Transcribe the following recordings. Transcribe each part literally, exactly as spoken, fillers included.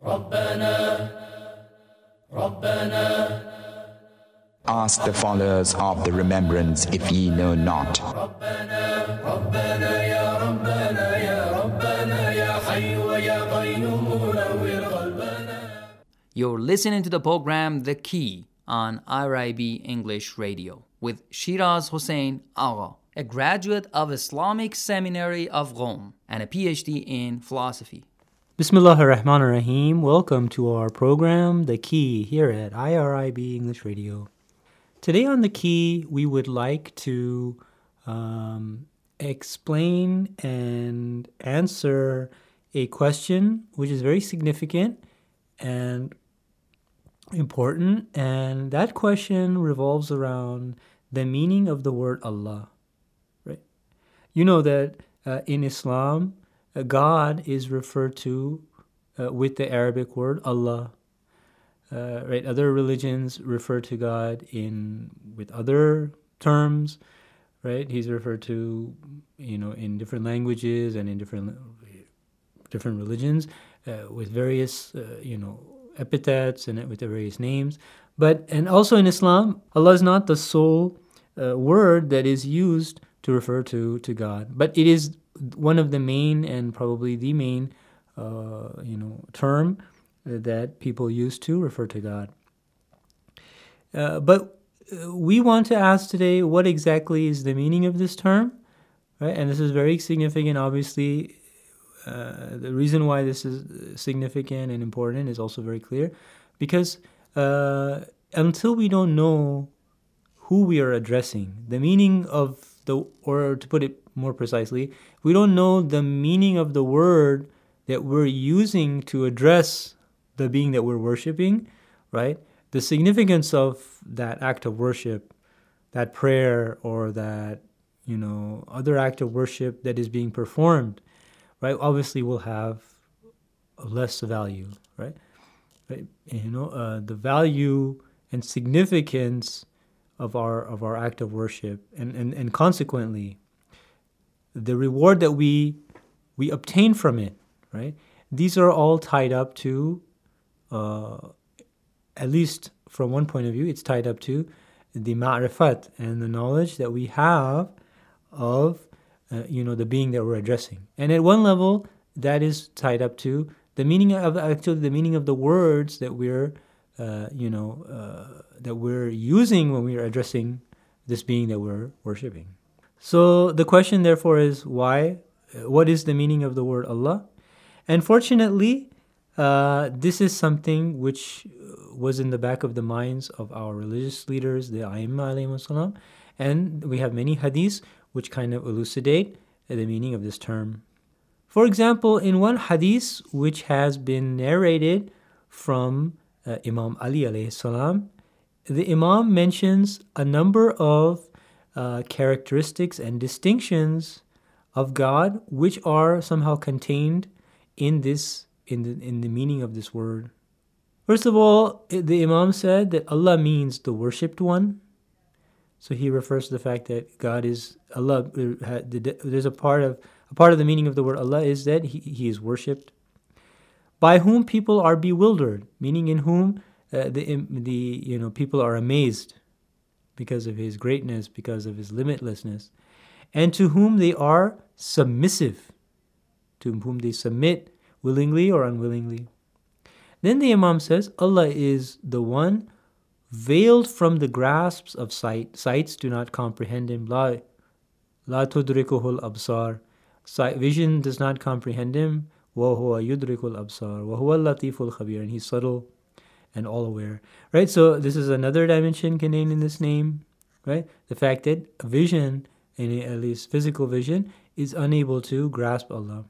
Ask the followers of the remembrance if ye know not. You're listening to the program The Key on I R I B English Radio with Shiraz Hossein Agha, a graduate of Islamic Seminary of Rome and a P H D in philosophy. Bismillah ar-Rahman ar-Rahim. Welcome to our program, The Key, here at I R I B English Radio. Today on The Key, we would like to um, explain and answer a question which is very significant and important, and that question revolves around the meaning of the word Allah. Right? You know that uh, in Islam, uh, God is referred to uh, with the Arabic word Allah. Uh, right? Other religions refer to God in with other terms. Right? He's referred to, you know, in different languages and in different different religions uh, with various, uh, you know, epithets and with the various names. But, and also in Islam, Allah is not the sole uh, word that is used to refer to, to God. But it is one of the main and probably the main, uh, you know, term that people use to refer to God. Uh, but we want to ask today, what exactly is the meaning of this term? Right? And this is very significant, obviously. Uh, the reason why this is significant and important is also very clear, because uh, until we don't know who we are addressing, the meaning of the, or to put it more precisely, we don't know the meaning of the word that we're using to address the being that we're worshiping, right? The significance of that act of worship, that prayer, or that, you know, other act of worship that is being performed, right, obviously will have less value, right? Right? You know, uh, the value and significance of our of our act of worship, and, and, and consequently, the reward that we we obtain from it, right? These are all tied up to, uh, at least from one point of view, it's tied up to the ma'rifat and the knowledge that we have of Uh, you know, the being that we're addressing. And at one level, that is tied up to the meaning of, actually the meaning of the words that we're, uh, you know, uh, that we're using when we are addressing this being that we're worshiping. So the question, therefore, is why? What is the meaning of the word Allah? And fortunately, uh, this is something which was in the back of the minds of our religious leaders, the Aimma alayhimus salam, and we have many hadiths which kind of elucidate the meaning of this term. For example, in one hadith which has been narrated from uh, Imam Ali alayhi salam, the Imam mentions a number of uh, characteristics and distinctions of God which are somehow contained in this in the in the meaning of this word. First of all, the Imam said that Allah means the worshipped one. So he refers to the fact that God is Allah. There's a part of a part of the meaning of the word Allah is that He, he is worshipped, by whom people are bewildered, meaning in whom uh, the the you know people are amazed because of His greatness, because of His limitlessness, and to whom they are submissive, to whom they submit willingly or unwillingly. Then the Imam says Allah is the one veiled from the grasps of sight. Sights do not comprehend Him. La, la tudrikuhul absar. Vision does not comprehend Him. Wa huwa yudrikul absar. Wa huwa latiful khabir. And He's subtle and all aware. Right? So this is another dimension contained in this name. Right? The fact that vision, and at least physical vision, is unable to grasp Allah.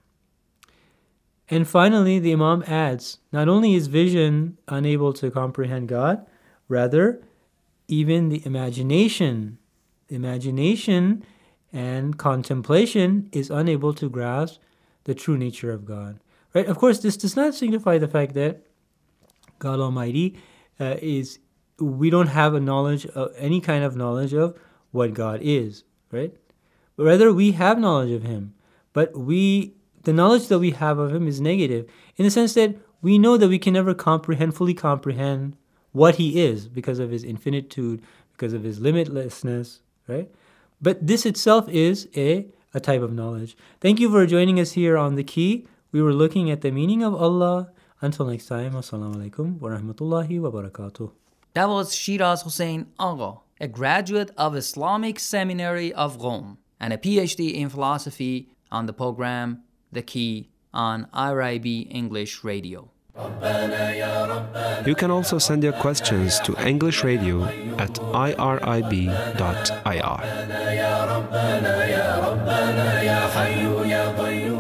And finally, the Imam adds, not only is vision unable to comprehend God, rather, even the imagination, imagination and contemplation is unable to grasp the true nature of God. Right? Of course, this does not signify the fact that God Almighty uh, is, we don't have a knowledge, of, any kind of knowledge of what God is, right? But rather, we have knowledge of Him. But we, the knowledge that we have of Him is negative, in the sense that we know that we can never comprehend, fully comprehend what He is because of His infinitude, because of His limitlessness, right? But this itself is a, a type of knowledge. Thank you for joining us here on The Key. We were looking at the meaning of Allah. Until next time, Assalamu alaikum wa rahmatullahi wa barakatuh. That was Shiraz Hossein Agha, a graduate of Islamic Seminary of Rome and a P H D in philosophy on the program The Key on I R I B English Radio. You can also send your questions to English Radio at I R I B dot I R.